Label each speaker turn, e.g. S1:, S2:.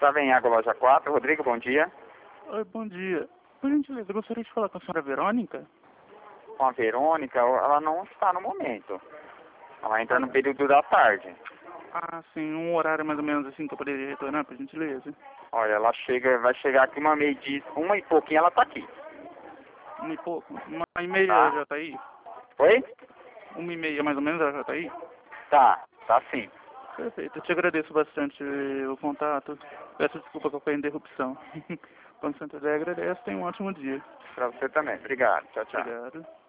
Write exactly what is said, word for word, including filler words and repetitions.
S1: Estava em Água Loja quatro. Rodrigo, bom dia.
S2: Oi, bom dia. Por gentileza, eu gostaria de falar com a senhora Verônica.
S1: Com a Verônica, ela não está no momento. Ela entra no período da tarde.
S2: Ah, sim, um horário mais ou menos assim que eu poderia retornar, por gentileza.
S1: Olha, ela chega, vai chegar aqui uma meia dia, uma e pouquinho ela tá aqui.
S2: Uma e pouco? Uma e meia
S1: Tá.
S2: já tá aí?
S1: Oi?
S2: Uma e meia mais ou menos ela já tá aí?
S1: Tá, tá sim.
S2: Perfeito, eu te agradeço bastante o contato. Peço desculpa qualquer interrupção. Com Santa Deus agradece, tenha um ótimo dia.
S1: Pra você também. Obrigado. Tchau, tchau.
S2: Obrigado.